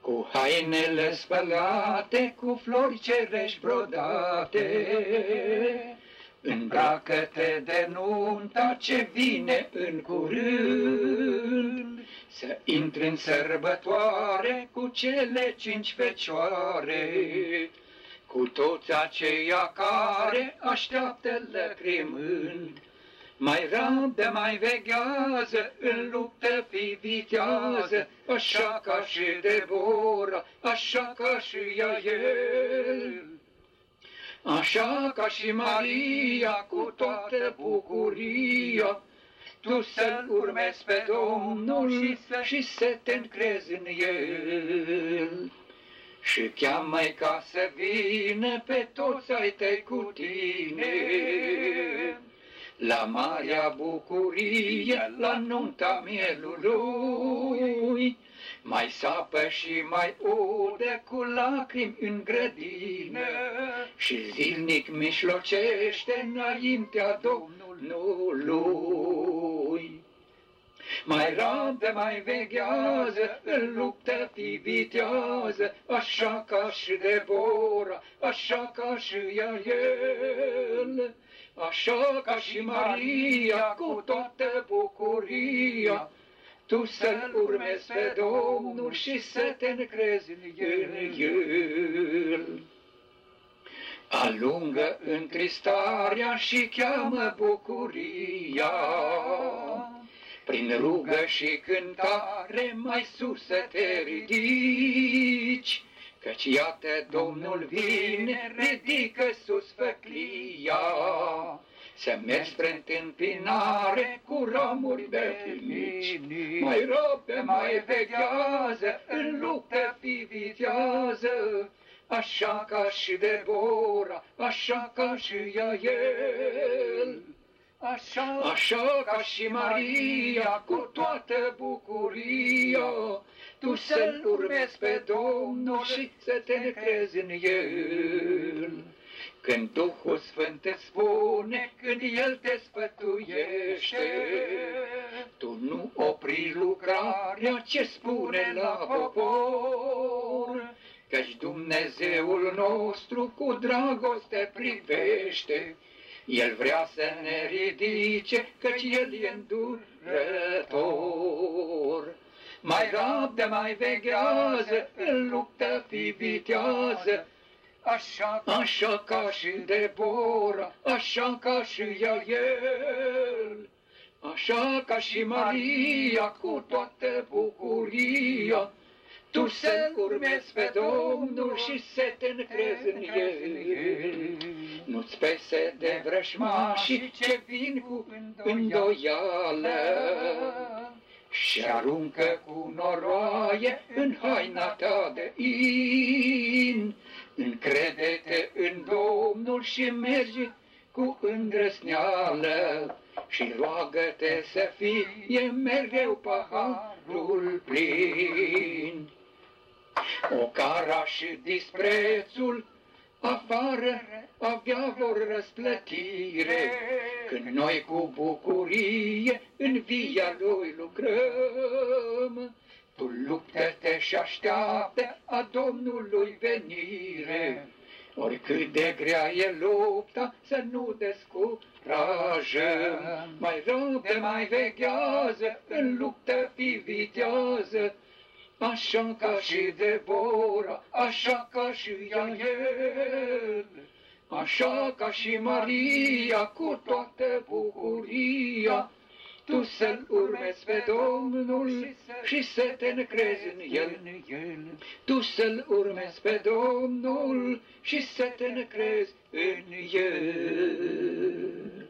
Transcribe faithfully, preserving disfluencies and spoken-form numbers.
Cu hainele spălate, cu flori cerești brodate, îmbracă-te de nunta ce vine în curând, să intri în sărbătoare cu cele cinci fecioare, cu toți aceia care așteaptă lăcrimând. Mai rabdă, mai veghează, în luptă fi vitează, așa ca și Debora, așa ca și Iael. Așa ca și Maria, cu toată bucuria, tu să-L urmezi pe Domnul și să, și să te încrezi în El. Și cheamă-i ca să vină pe toți ai tăi cu tine, la marea bucurie, la nunta mielului. Mai sapă și mai udă cu lacrimi în grădină, și zilnic mișlocește înaintea Domnului. Mai rabdă, mai veghează, în luptă fi vitează, așa ca și Debora, așa ca și Iael, așa ca și Maria, cu toată bucuria, tu să-L urmezi pe Domnul și să te încrezi în El. Alungă întristarea și cheamă bucuria, prin rugă și cântare mai sus să te ridici, căci iată Domnul vine, ridică sus făclia, să mergi spre întâmpinare cu ramuri de filmici. Mai rabdă, mai veghează, în luptă fi vitează, așa ca și Debora, așa ca și Iael. Așa, așa ca și Maria, cu toată bucuria, tu să-L urmezi pe Domnul și să te încrezi în El. Când Duhul Sfânt îți spune, când El te sfătuiește, tu nu opri lucrarea ce spune la popor, căci Dumnezeul nostru cu dragoste privește. El vrea să ne ridice, căci El e îndurător. Mai rabdă, mai veghează, în luptă fi vitează, așa, așa ca și Debora, așa ca și Iael, așa ca și Maria, cu toată bucuria, tu să urmezi pe Domnul și să te încrezi în El. Nu-ți pese de vrăjmașii ce vin cu îndoială și aruncă cu noroaie în haina ta de in. Încrede-te în Domnul și mergi cu îndrăsneală și roagă-te să fie mereu paharul plin. Ocara și disprețul afară avea vor răsplătire, când noi cu bucurie în via Lui lucrăm. Tu luptă-te și așteaptă a Domnului venire, oricât de grea e lupta, să nu descurajăm. Mai rabdă, mai veghează, în luptă fi vitează, așa ca și Debora, așa ca și Iael, așa ca și Maria, cu toată bucuria, tu să-L urmezi pe Domnul și să te încrezi în El. Tu să-L urmezi pe Domnul și să te încrezi în El.